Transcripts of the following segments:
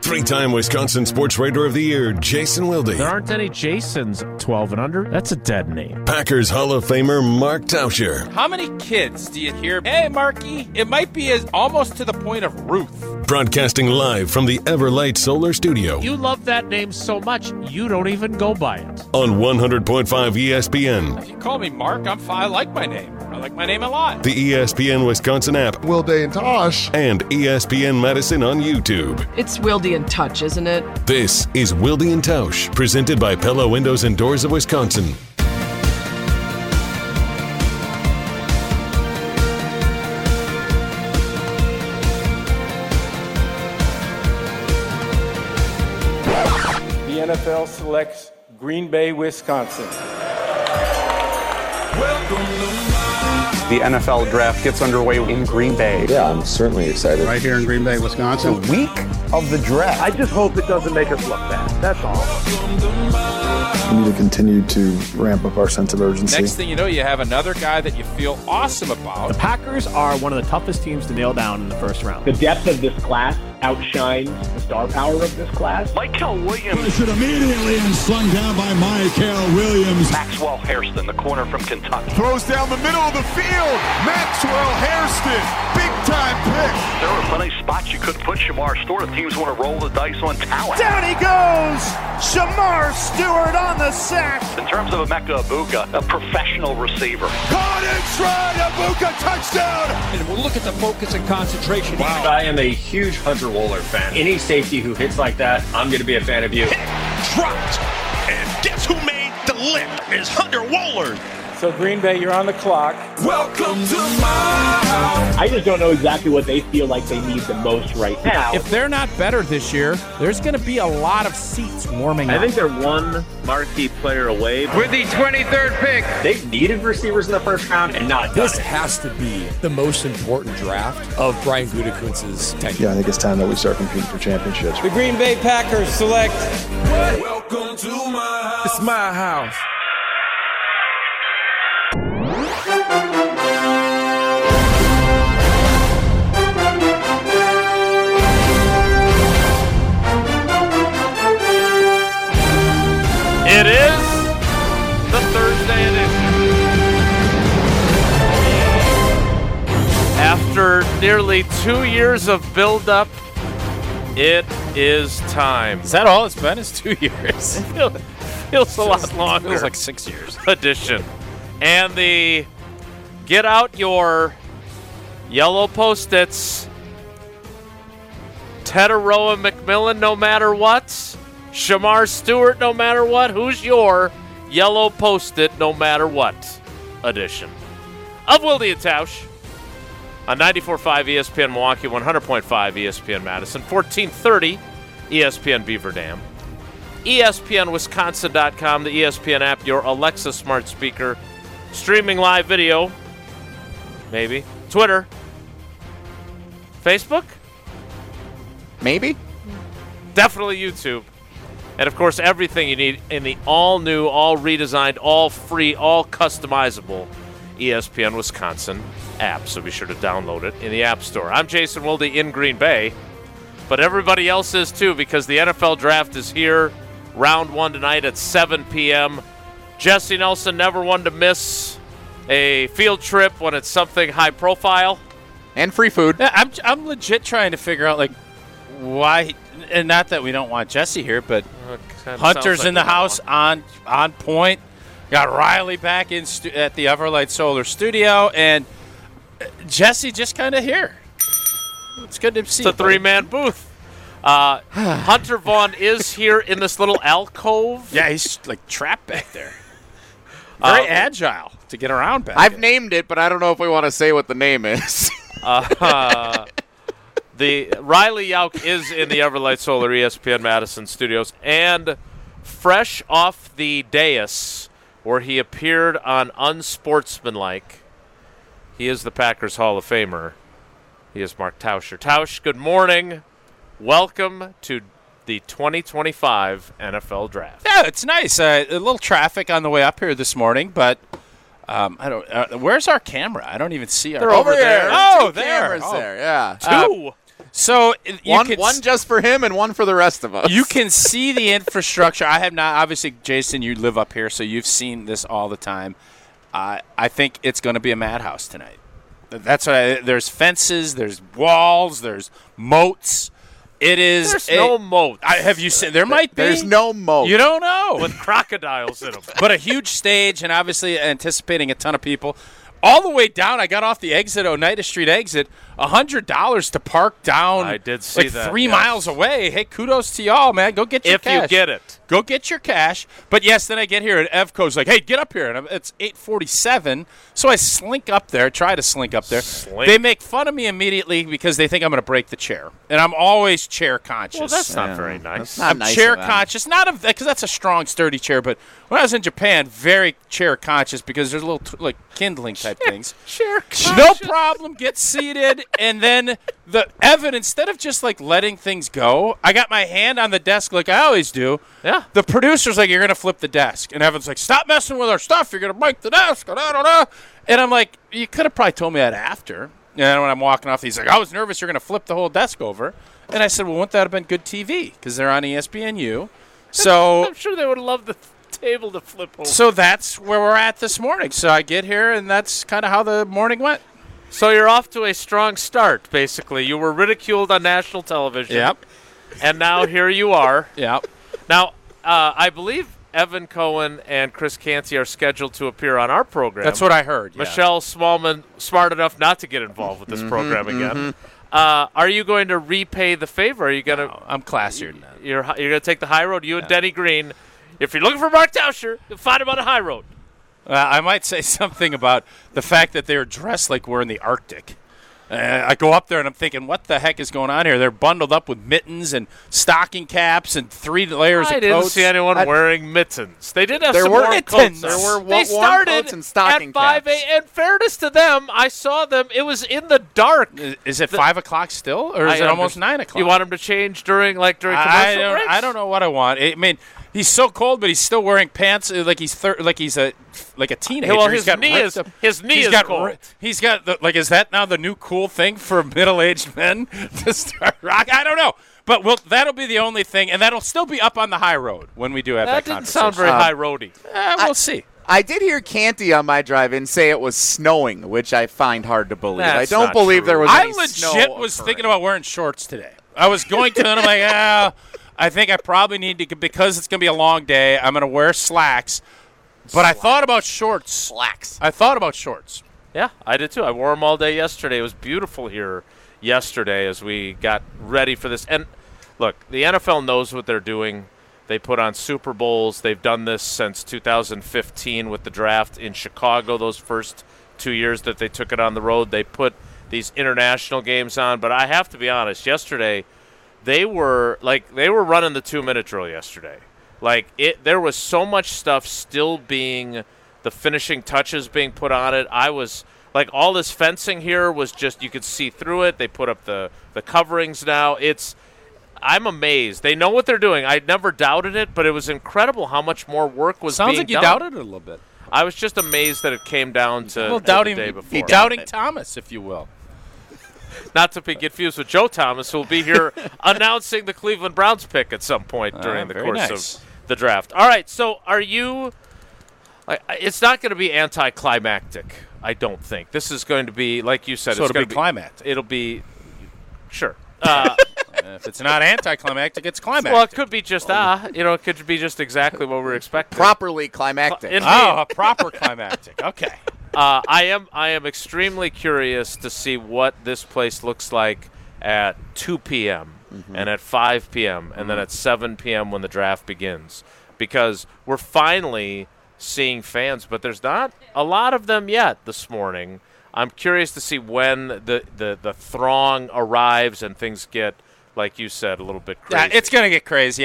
Three-time Wisconsin Sports Writer of the Year, Jason Wilde. There aren't any Jasons 12 and under. That's a dead name. Packers Hall of Famer, Mark Tauscher. How many kids do you hear, hey, Marky? It might be almost to the point of Ruth. Broadcasting live from the Everlight Solar Studio. You love that name so much, you don't even go by it. On 100.5 ESPN. If you call me Mark, I'm fine. I like my name. I like my name a lot. The ESPN Wisconsin app. Wilde and Tosh. And ESPN Madison on YouTube. It's Wilde and Touch, isn't it? This is Wilde and Tausch, presented by Pella Windows and Doors of Wisconsin. The NFL selects Green Bay, Wisconsin. The NFL draft gets underway in Green Bay. Yeah, I'm certainly excited. Right here in Green Bay, Wisconsin. The week of the draft. I just hope it doesn't make us look bad. That's all. We need to continue to ramp up our sense of urgency. Next thing you know, you have another guy that you feel awesome about. The Packers are one of the toughest teams to nail down in the first round. The depth of this class outshines the star power of this class. Michael Williams. Pushed immediately and slung down by Michael Williams. Maxwell Hairston, the corner from Kentucky. Throws down the middle of the field. Maxwell Hairston, big time pick. There were plenty of spots you couldn't put Shamar Stewart. Teams want to roll the dice on talent. Down he goes! Shamar Stewart on the sack. In terms of Emeka Egbuka, a professional receiver. Caught in stride, Egbuka touchdown! And we'll look at the focus and concentration. Wow. I am a huge Hunter Wohler fan. Any safety who hits like that, I'm going to be a fan of you. Dropped. And guess who made the lick? Is Hunter Wohler. So Green Bay, you're on the clock. Welcome to my house. I just don't know exactly what they feel like they need the most right now. If they're not better this year, there's going to be a lot of seats warming up. I think they're one marquee player away. With the 23rd pick. They've needed receivers in the first round and not This done it. has to be the most important draft of Brian Gutekunst's tenure. Yeah, I think it's time that we start competing for championships. The Green Bay Packers select. Welcome to my house. It's my house. It is the Thursday edition. After nearly 2 years of build-up, it is time. Is that all it's been? It's 2 years. It feels a lot longer. Feels like 6 years. Edition. And the get out your yellow Post-its. Teteroa McMillan, no matter what. Shamar Stewart, no matter what. Who's your yellow Post-it, no matter what? Edition of Wilde and Tausch on 94.5 ESPN Milwaukee, 100.5 ESPN Madison, 1430 ESPN Beaver Dam, ESPNWisconsin.com, the ESPN app, your Alexa smart speaker, streaming live video, maybe, Twitter, Facebook, Maybe. definitely YouTube. And, of course, everything you need in the all-new, all redesigned, all free, all customizable ESPN Wisconsin app. So be sure to download it in the App Store. I'm Jason Wilde in Green Bay, but everybody else is too because the NFL Draft is here. Round 1 tonight at 7 p.m. Jesse Nelson, never one to miss a field trip when it's something high profile. And free food. Yeah, I'm legit trying to figure out, like, why, and not that we don't want Jesse here, but Hunter's in the house on point. Got Riley back in at the Everlight Solar Studio, and Jesse just kind of here. It's good to see. It's a three-man booth. Hunter Vaughn is here in this little alcove. Yeah, he's like trapped back there. Very agile to get around back I've there. named it, but I don't know if we want to say what the name is. The Riley Yauk is in the Everlight Solar ESPN Madison studios, and fresh off the dais where he appeared on Unsportsmanlike, he is the Packers Hall of Famer. He is Mark Tauscher. Tausch, good morning. Welcome to the 2025 NFL Draft. Yeah, it's nice. A little traffic on the way up here this morning, but I don't. Where's our camera? I don't even see our. They're over there. Oh, Two cameras there. Yeah. Two. So one just for him and one for the rest of us. You can see the infrastructure. I have not. Obviously, Jason, you live up here, so you've seen this all the time. I think it's going to be a madhouse tonight. That's what there's fences, there's walls, there's moats. There's no moat. Have you seen? There might be. There's no moat. You don't know. With crocodiles in them. But a huge stage, and obviously anticipating a ton of people. All the way down, I got off the exit, Oneida Street exit, $100 to park down. I did see that. 3 miles away. Hey, kudos to y'all, man. Go get your cash. If you get it. Go get your cash. But, yes, then I get here, and Evco's like, hey, get up here. And it's 8:47, so I slink up there, try to slink up there. They make fun of me immediately because they think I'm going to break the chair. And I'm always chair conscious. Well, that's not very nice. I'm chair conscious. Not because that's a strong, sturdy chair, but when I was in Japan, very chair conscious because there's a little, kindling type things. Chair conscious. No problem. Get seated. And then Evan, instead of just letting things go, I got my hand on the desk like I always do. Yeah. The producer's like, you're going to flip the desk. And Evan's like, stop messing with our stuff. You're going to break the desk. And I'm like, you could have probably told me that after. And when I'm walking off, he's like, I was nervous you're going to flip the whole desk over. And I said, well, wouldn't that have been good TV? Because they're on ESPNU. So I'm sure they would love the table to flip over. So that's where we're at this morning. So I get here, and that's kind of how the morning went. So you're off to a strong start, basically. You were ridiculed on national television. Yep. And now here you are. Yep. Now, I believe Evan Cohen and Chris Canty are scheduled to appear on our program. That's what I heard. Yeah. Michelle Smallman, smart enough not to get involved with this program again. Are you going to repay the favor? Are you going to? No, I'm classier than that. You're going to take the high road. You and Denny Green. If you're looking for Mark Tauscher, you'll find him on the high road. I might say something about the fact that they're dressed like we're in the Arctic. I go up there and I'm thinking, what the heck is going on here? They're bundled up with mittens and stocking caps and 3 layers of coats. I didn't see anyone wearing mittens. They did have some warm coats. There were they started coats and stocking at 5 caps. In fairness to them, I saw them. It was in the dark. Is it 5 o'clock still, or is it almost 9 o'clock? You want them to change during commercial breaks? I don't know what I want. I mean, he's so cold, but he's still wearing pants like he's a teenager. Well, his knee is cold. He's got is that now the new cool thing for middle-aged men to start rock? I don't know, but that'll be the only thing, and that'll still be up on the high road when we do have that conversation. That didn't sound very high roady. We'll see. I did hear Canty on my drive-in say it was snowing, which I find hard to believe. That's I don't believe true. there was any snow. I legit was thinking about wearing shorts today. I was going to, and I'm like, I think I probably need to, because it's going to be a long day, I'm going to wear slacks. But I thought about shorts. Slacks. I thought about shorts. Yeah, I did too. I wore them all day yesterday. It was beautiful here yesterday as we got ready for this. And look, the NFL knows what they're doing. They put on Super Bowls. They've done this since 2015 with the draft in Chicago, those first 2 years that they took it on the road. They put these international games on. But I have to be honest, yesterday they were running the 2-minute drill yesterday. There was so much stuff still being, the finishing touches being put on it. I was all this fencing here was just, you could see through it. They put up the coverings now. I'm amazed. They know what they're doing. I never doubted it, but it was incredible how much more work was being done. Sounds like you doubted it a little bit. I was just amazed that it came down to the day before. Doubting Thomas, if you will. Not to be confused with Joe Thomas, who will be here announcing the Cleveland Browns pick at some point during the course of the draft. All right, so are you – it's not going to be anticlimactic, I don't think. This is going to be, like you said, so it's going to be climactic. It'll be – sure. If it's not anticlimactic, it's climactic. Well, it could be just it could be just exactly what we're expecting. Properly climactic. A proper climactic. Okay. I am extremely curious to see what this place looks like at 2 p.m. And at 5 p.m. and then at 7 p.m. when the draft begins, because we're finally seeing fans, but there's not a lot of them yet this morning. I'm curious to see when the throng arrives and things get, like you said, a little bit crazy. Yeah, it's going to get crazy.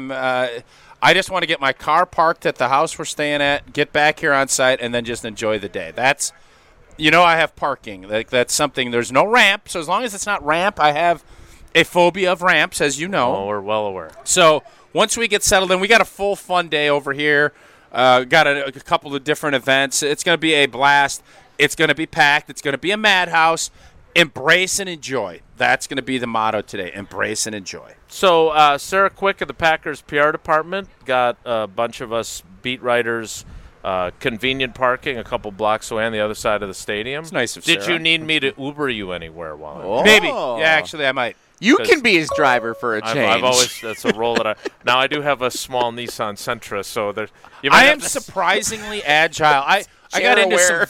I just want to get my car parked at the house we're staying at, get back here on site, and then just enjoy the day. That's, I have parking. That's something. There's no ramp, so as long as it's not ramp, I have a phobia of ramps, as you know. Oh, we're well aware. So once we get settled in, we got a full fun day over here. Got a couple of different events. It's going to be a blast. It's going to be packed. It's going to be a madhouse. Embrace and enjoy. That's going to be the motto today. Embrace and enjoy. So Sarah Quick of the Packers PR department got a bunch of us beat writers convenient parking a couple blocks away on the other side of the stadium. It's nice of Did Sarah. you need me to Uber you anywhere while Oh. Maybe. Yeah, actually, I might. You can be his driver for a change. I've always that's a role that now I do have a small Nissan Sentra, so there. I am surprisingly agile. I got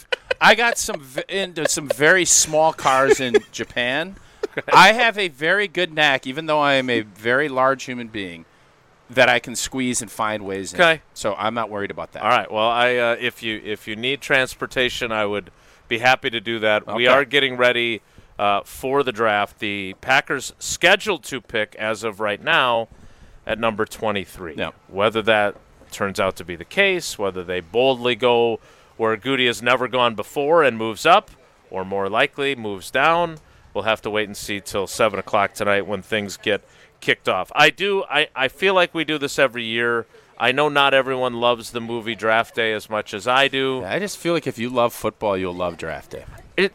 into some very small cars in Japan. I have a very good knack, even though I am a very large human being, that I can squeeze and find ways in. Okay. So I'm not worried about that. All right. Well, if you need transportation, I would be happy to do that. Okay. We are getting ready for the draft. The Packers scheduled to pick as of right now at number 23. Yeah. Whether that turns out to be the case, whether they boldly go where Goody has never gone before and moves up, or more likely moves down, we'll have to wait and see till 7 o'clock tonight when things get kicked off. I feel like we do this every year. I know not everyone loves the movie Draft Day as much as I do. Yeah, I just feel like if you love football, you'll love Draft Day.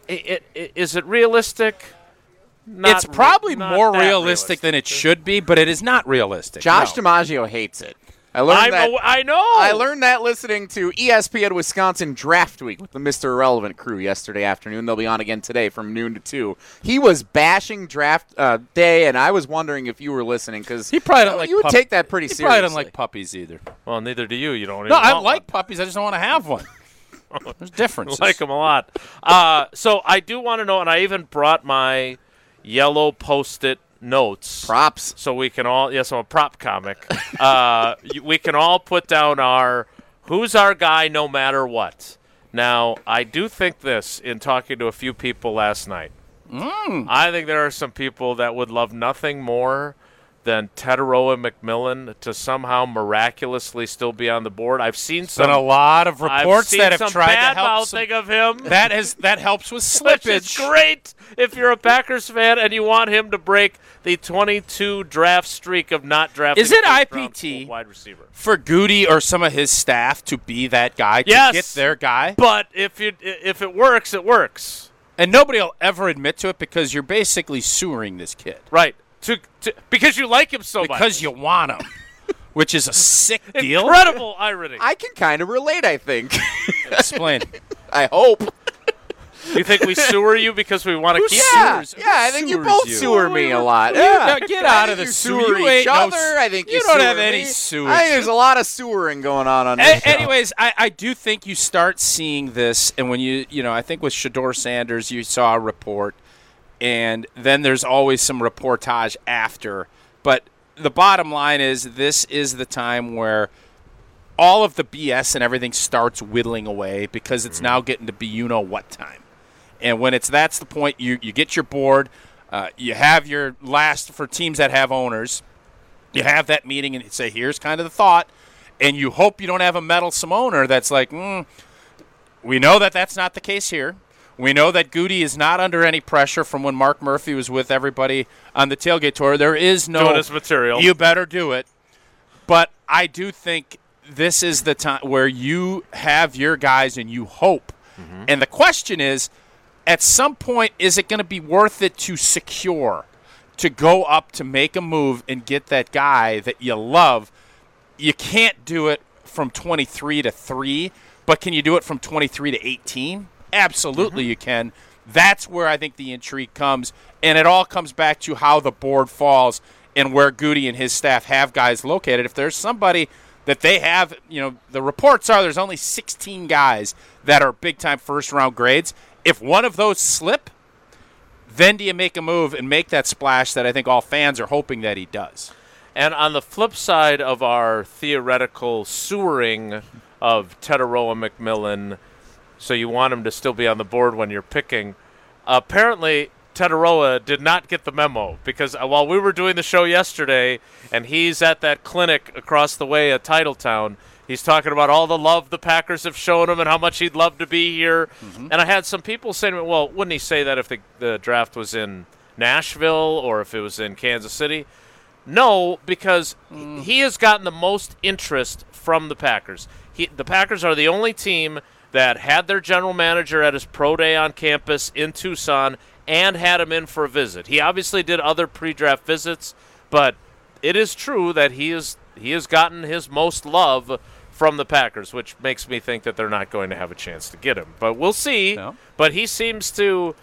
Is it realistic? It's probably more realistic than it should be, but it is not realistic. Josh DiMaggio hates it. I know. I learned that listening to ESPN Wisconsin Draft Week with the Mr. Irrelevant crew yesterday afternoon. They'll be on again today from noon to 2. He was bashing Draft Day, and I was wondering if you were listening because he probably don't like you would take that pretty seriously. He probably doesn't like puppies either. Well, neither do you. You don't. No, even I want like one. puppies. I just don't want to have one. There's differences. I like them a lot. So I do want to know, and I even brought my yellow Post-it notes. Props. So we can all, yes, I'm a prop comic. We can all put down our, who's our guy no matter what. Now, I do think this in talking to a few people last night. I think there are some people that would love nothing more than Teteroa McMillan to somehow miraculously still be on the board. I've seen been a lot of reports that have tried to help mouthing of him. That helps with slippage. Which is great if you're a Packers fan and you want him to break the 22 draft streak of not drafting. Is it IPT wide receiver for Goody or some of his staff to be that guy to get their guy? But if it works, it works. And nobody will ever admit to it because you're basically sewering this kid. Right. Because you like him so much. Because you want him, which is a sick deal. Incredible irony. I can kind of relate, I think. Explain. I hope. You think we sewer you because we want to keep sewers? Yeah, I think you both sewer me a lot. Yeah. Get out of the sewer. You each other. I think you don't sewer have any me. sewage. I think there's a lot of sewering going on this show. Anyways, I do think you start seeing this, and when I think with Shedeur Sanders, you saw a report, and then there's always some reportage after. But the bottom line is this is the time where all of the BS and everything starts whittling away because it's now getting to be you-know-what time. And when that's the point, you get your board, you have your last for teams that have owners, you have that meeting and you say, here's kind of the thought, and you hope you don't have a meddlesome owner that's like, we know that that's not the case here. We know that Goody is not under any pressure from when Mark Murphy was with everybody on the tailgate tour. There is no doing his material. You better do it. But I do think this is the time where you have your guys and you hope. Mm-hmm. And the question is, at some point, is it going to be worth it to secure, to go up to make a move and get that guy that you love? You can't do it from 23 to 3, but can you do it from 23 to 18? Absolutely you can. That's where I think the intrigue comes, and it all comes back to how the board falls and where Goody and his staff have guys located. If there's somebody that they have, the reports are there's only 16 guys that are big-time first-round grades. If one of those slip, then do you make a move and make that splash that I think all fans are hoping that he does. And on the flip side of our theoretical sewering of Teteroa McMillan, so you want him to still be on the board when you're picking, apparently Teteroa did not get the memo because while we were doing the show yesterday and he's at that clinic across the way at Titletown, he's talking about all the love the Packers have shown him and how much he'd love to be here. Mm-hmm. And I had some people saying to me, well, wouldn't he say that if the draft was in Nashville or if it was in Kansas City? No, because he has gotten the most interest from the Packers. The Packers are the only team that had their general manager at his pro day on campus in Tucson and had him in for a visit. He obviously did other pre-draft visits, but it is true that he has gotten his most love from the Packers, which makes me think that they're not going to have a chance to get him. But we'll see. No. But he seems to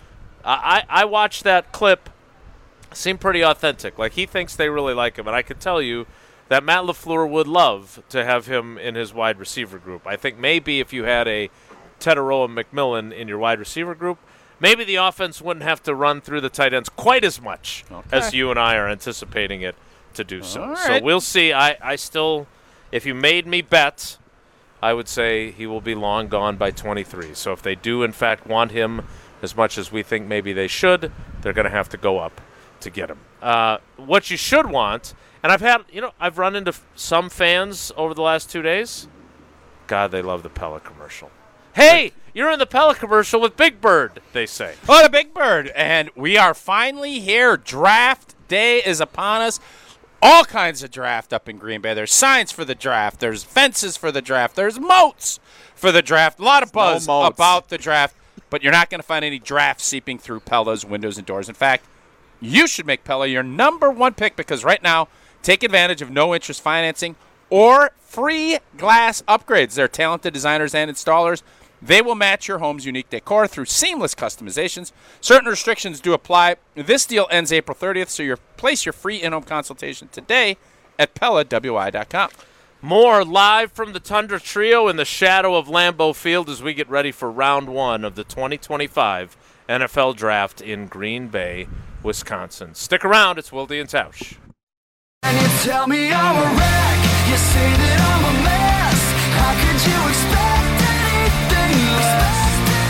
I watched that clip. Seemed pretty authentic. Like, he thinks they really like him. And I could tell you that Matt LaFleur would love to have him in his wide receiver group. I think maybe if you had a Teteroa McMillan in your wide receiver group, maybe the offense wouldn't have to run through the tight ends quite as much as you and I are anticipating it to do so. Right. So we'll see. I still, if you made me bet, I would say he will be long gone by 23. So if they do, in fact, want him as much as we think maybe they should, they're going to have to go up to get him. What you should want, and I've run into some fans over the last 2 days. God, they love the Pella commercial. Hey, you're in the Pella commercial with Big Bird, they say. Oh, the Big Bird. And we are finally here. Draft day is upon us. All kinds of draft up in Green Bay. There's signs for the draft. There's fences for the draft. There's moats for the draft. A lot of buzz about the draft, but you're not going to find any draft seeping through Pella's windows and doors. In fact, you should make Pella your number one pick because right now, take advantage of no-interest financing or free glass upgrades. They're talented designers and installers. They will match your home's unique decor through seamless customizations. Certain restrictions do apply. This deal ends April 30th, so place your free in-home consultation today at PellaWI.com. More live from the Tundra Trio in the shadow of Lambeau Field as we get ready for round one of the 2025 NFL Draft in Green Bay, Wisconsin. Stick around. It's Wilde and Tausch. And you tell me I'm a wreck. You say that I'm a mess. How could you expect anything less?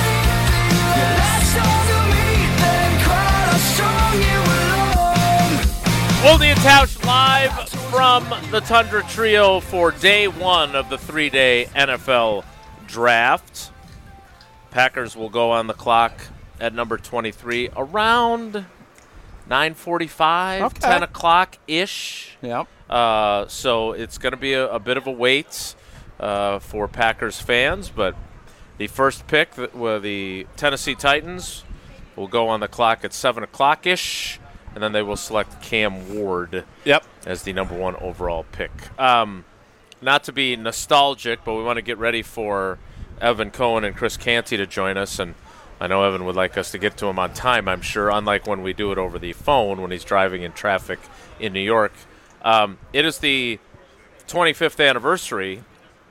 You latched onto me, then cried how strong you were. Wilde and Tausch live from the Tundra Trio for day one of the 3-day NFL Draft. Packers will go on the clock at number 23 around 9:45, 10 o'clock-ish. Yep. So it's going to be a bit of a wait for Packers fans, but the first pick, the Tennessee Titans, will go on the clock at 7 o'clock-ish, and then they will select Cam Ward as the number one overall pick. Not to be nostalgic, but we want to get ready for Evan Cohen and Chris Canty to join us, and I know Evan would like us to get to him on time, I'm sure, unlike when we do it over the phone when he's driving in traffic in New York. It is the 25th anniversary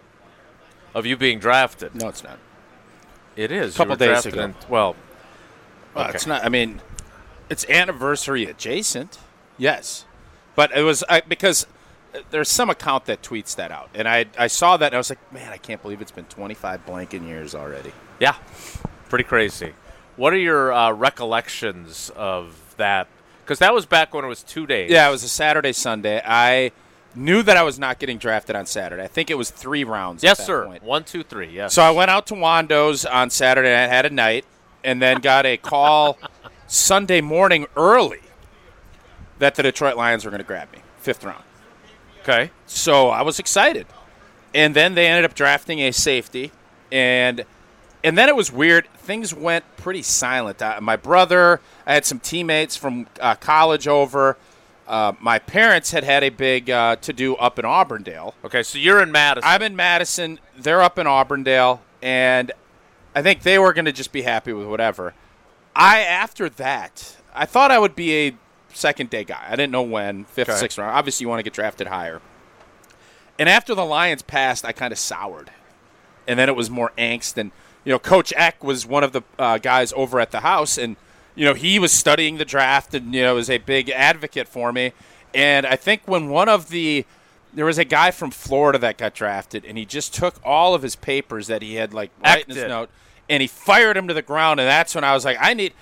of you being drafted. No, it's not. It is. A couple days ago. Okay. It's not. I mean, it's anniversary adjacent. Yes. But it was because there's some account that tweets that out. And I saw that, and I was like, man, I can't believe it's been 25 blanking years already. Yeah. Pretty crazy. What are your recollections of that? Because that was back when it was 2 days. Yeah, it was a Saturday, Sunday. I knew that I was not getting drafted on Saturday. I think it was 3 rounds yes, at that sir. point. 1, 2, 3, yes. So I went out to Wando's on Saturday night, had a night, and then got a call Sunday morning early that the Detroit Lions were going to grab me, 5th round. Okay. So I was excited. And then they ended up drafting a safety, and then it was weird. Things went pretty silent. My brother, I had some teammates from college over. My parents had a big to-do up in Auburndale. Okay, so you're in Madison. I'm in Madison. They're up in Auburndale, and I think they were going to just be happy with whatever. After that, I thought I would be a second-day guy. I didn't know when, 5th, 6th round. Obviously, you want to get drafted higher. And after the Lions passed, I kind of soured. And then it was more angst. And, Coach Eck was one of the guys over at the house. And, he was studying the draft and, was a big advocate for me. And I think when there was a guy from Florida that got drafted, and he just took all of his papers that he had, right in his note, and he fired him to the ground. And that's when I was like,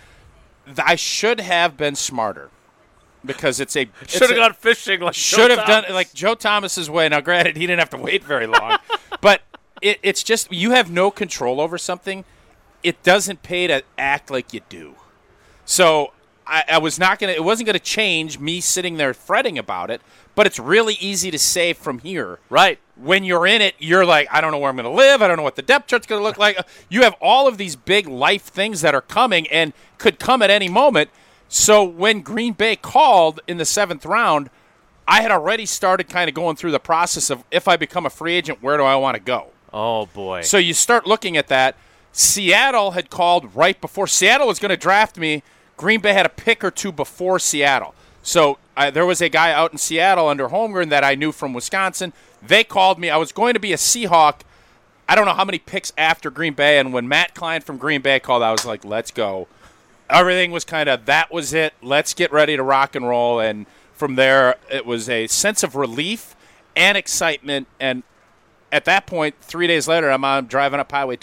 I should have been smarter. Because should have gone fishing like should Joe have Thomas. done like Joe Thomas's way. Now, granted, he didn't have to wait very long, but it's just you have no control over something. It doesn't pay to act like you do. So I was not going to – it wasn't going to change me sitting there fretting about it, but it's really easy to say from here. Right. When you're in it, you're like, I don't know where I'm going to live. I don't know what the depth chart's going to look like. You have all of these big life things that are coming and could come at any moment. So when Green Bay called in the 7th round, I had already started kind of going through the process of if I become a free agent, where do I want to go? Oh, boy. So you start looking at that. Seattle had called right before. Seattle was going to draft me. Green Bay had a pick or two before Seattle. So there was a guy out in Seattle under Holmgren that I knew from Wisconsin. They called me. I was going to be a Seahawk. I don't know how many picks after Green Bay. And when Matt Klein from Green Bay called, I was like, let's go. Everything was kind of, that was it. Let's get ready to rock and roll. And from there, it was a sense of relief and excitement. And at that point, 3 days later, I'm driving up Highway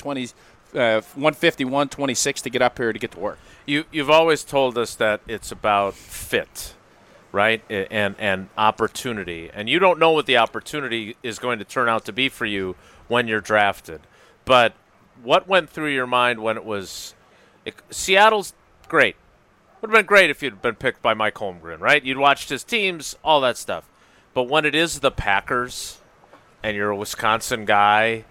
151, 26 to get up here to get to work. You've always told us that it's about fit, right, and opportunity. And you don't know what the opportunity is going to turn out to be for you when you're drafted. But what went through your mind when it was Seattle's great. Would have been great if you'd been picked by Mike Holmgren, right? You'd watched his teams, all that stuff. But when it is the Packers and you're a Wisconsin guy,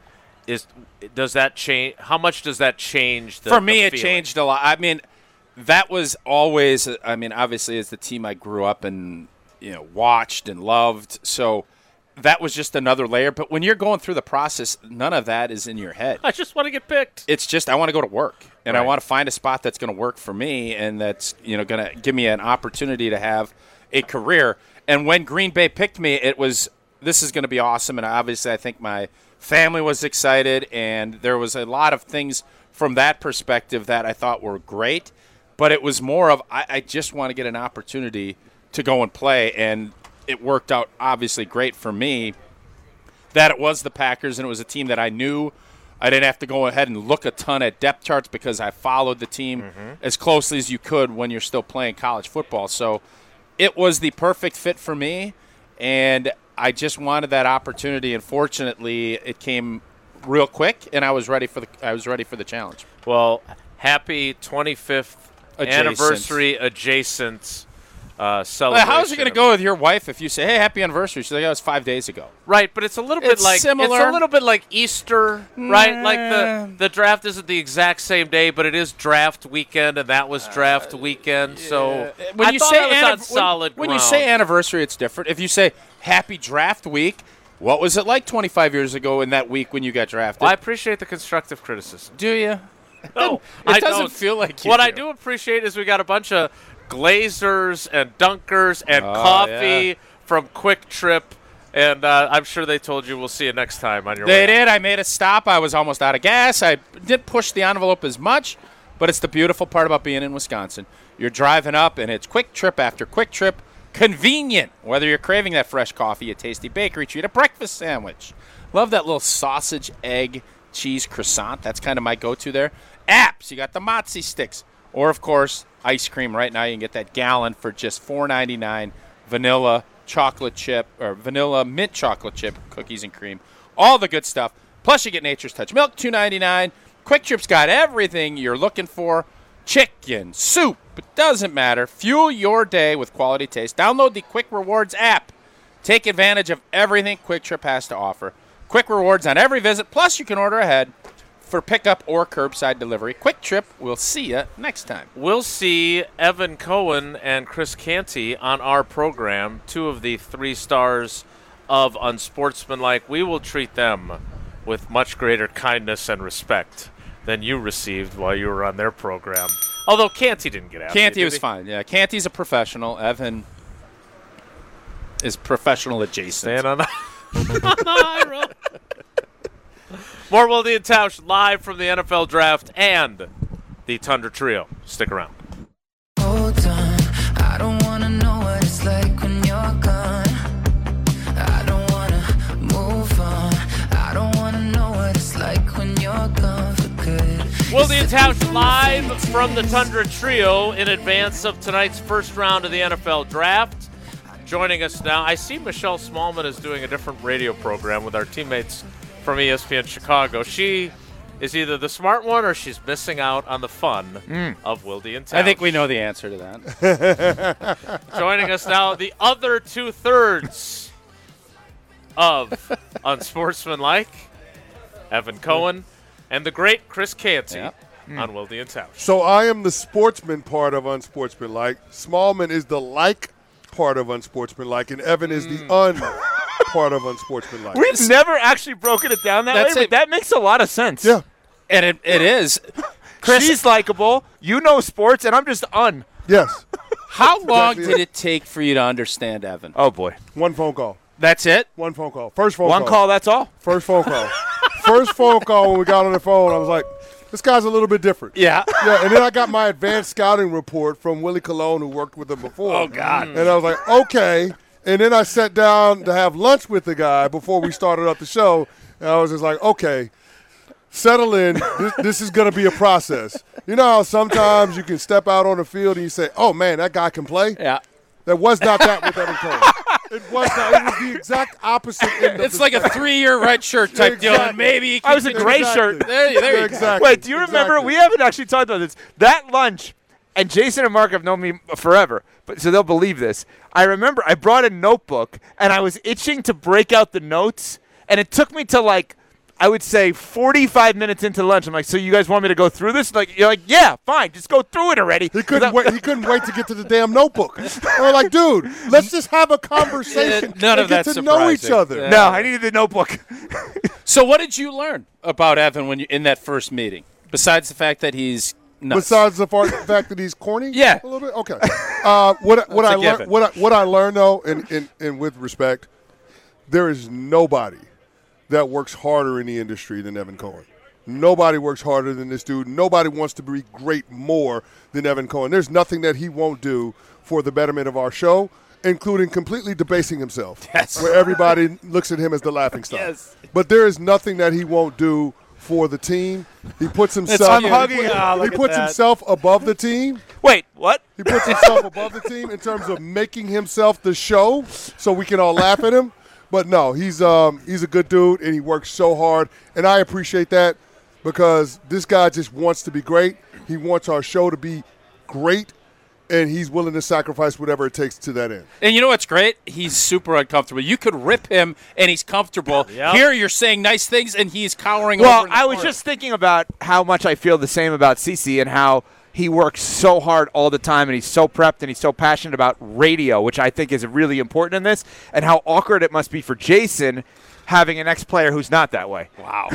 does that change? How much does that change For me, it changed a lot. I mean, that was always, obviously it's the team I grew up and, watched and loved. So that was just another layer. But when you're going through the process, none of that is in your head. I just want to get picked. It's just I want to go to work. And right. I want to find a spot that's going to work for me and that's, going to give me an opportunity to have a career. And when Green Bay picked me, it was, this is going to be awesome. And obviously I think my family was excited. And there was a lot of things from that perspective that I thought were great. But it was more of I just want to get an opportunity to go and play. And it worked out obviously great for me that it was the Packers and it was a team that I knew. I didn't have to go ahead and look a ton at depth charts because I followed the team as closely as you could when you're still playing college football. So it was the perfect fit for me, and I just wanted that opportunity. And fortunately, it came real quick, and I was ready for the challenge. Well, happy 25th anniversary adjacent celebration. How's it going to go with your wife if you say, "Hey, happy anniversary"? She's like, "That was 5 days ago." Right, but it's a little bit like similar. It's a little bit like Easter, right? Like the draft isn't the exact same day, but it is draft weekend, and that was draft weekend. So when you say when you say anniversary, it's different. If you say happy draft week, what was it like 25 years ago in that week when you got drafted? Well, I appreciate the constructive criticism. Do you? No, it doesn't feel like you What do. I do appreciate is we got a bunch of Glazers and Dunkers and coffee from Quick Trip, and I'm sure they told you we'll see you next time on your way. They did. I made a stop. I was almost out of gas. I didn't push the envelope as much, but it's the beautiful part about being in Wisconsin. You're driving up, and it's Quick Trip after Quick Trip. Convenient. Whether you're craving that fresh coffee, a tasty bakery treat, a breakfast sandwich. Love that little sausage, egg, cheese croissant. That's kind of my go-to there. Apps. You got the Mozzie sticks. Or, of course, ice cream. Right now you can get that gallon for just $4.99. Vanilla chocolate chip or vanilla mint chocolate chip cookies and cream. All the good stuff. Plus you get Nature's Touch milk, $2.99. Quick Trip's got everything you're looking for. Chicken, soup, it doesn't matter. Fuel your day with quality taste. Download the Quick Rewards app. Take advantage of everything Quick Trip has to offer. Quick Rewards on every visit. Plus you can order ahead for pickup or curbside delivery. Quick Trip. We'll see you next time. We'll see Evan Cohen and Chris Canty on our program, 2 of the 3 stars of Unsportsmanlike. We will treat them with much greater kindness and respect than you received while you were on their program. Although Canty didn't get after Canty you, was fine. Yeah, Canty's a professional. Evan is professional adjacent. Stand on the high road. More Wilde and Tausch live from the NFL Draft and the Tundra Trio. Stick around. Hold on, I don't wanna know what it's like when you're gone. I don't wanna move on. I don't wanna know what it's like when you're gone for good. Wilde and Tausch live from the Tundra Trio in advance of tonight's first round of the NFL Draft. Joining us now, I see Michelle Smallman is doing a different radio program with our teammates from ESPN Chicago. She is either the smart one or she's missing out on the fun of Wilde and Tausch. I think we know the answer to that. Joining us now, the other 2/3 of Unsportsmanlike, Evan Cohen, and the great Chris Canty on Wilde and Tausch. So I am the sportsman part of Unsportsmanlike. Smallman is the like part of Unsportsmanlike, and Evan is the part of Unsportsmanlike. We've never actually broken it down that way, but that makes a lot of sense. Yeah. And it is. Chris, she's likable. You know sports, and I'm just Yes. How long did it take for you to understand Evan? Oh, boy. One phone call. That's it? One phone call. First phone call. One call, that's all? First phone call. First phone call when we got on the phone, I was like, this guy's a little bit different. Yeah. Yeah, and then I got my advanced scouting report from Willie Colon, who worked with him before. Oh, God. And I was like, okay. And then I sat down to have lunch with the guy before we started up the show, and I was just like, okay, settle in. This is going to be a process. You know how sometimes you can step out on the field and you say, oh, man, that guy can play? Yeah. That was not that with Evan Cohen. It was not. It was the exact opposite end of It's like a 3-year red shirt type deal, and maybe I was a gray shirt. There you go. Exactly. Wait, do you remember? We haven't actually talked about this. That lunch, and Jason and Mark have known me forever, but so they'll believe this. I remember I brought a notebook, and I was itching to break out the notes, and it took me to I would say 45 minutes into lunch. I'm like, so you guys want me to go through this? You're like, yeah, fine, just go through it already. He couldn't wait. He couldn't wait to get to the damn notebook. We're like, dude, let's just have a conversation. None of get that's to know each surprising. other. Yeah. No, I needed the notebook. So what did you learn about Evan when you in that first meeting? Besides the fact that he's nuts. Besides the fact that he's corny? Yeah. A little bit? Okay. What I learned, though, and with respect, there is nobody that works harder in the industry than Evan Cohen. Nobody works harder than this dude. Nobody wants to be great more than Evan Cohen. There's nothing that he won't do for the betterment of our show, including completely debasing himself, where everybody looks at him as the laughingstock. Yes. But there is nothing that he won't do for the team. He puts himself. He puts himself above the team. Wait, what? He puts himself above the team in terms of making himself the show, so we can all laugh at him. But no, he's a good dude, and he works so hard, and I appreciate that because this guy just wants to be great. He wants our show to be great, and he's willing to sacrifice whatever it takes to that end. And you know what's great? He's super uncomfortable. You could rip him, and he's comfortable. Yep. Here you're saying nice things, and he's cowering over Well, in the I was corner. just thinking about how much I feel the same about CeCe and how he works so hard all the time, and he's so prepped, and he's so passionate about radio, which I think is really important in this, and how awkward it must be for Jason having an ex-player who's not that way. Wow.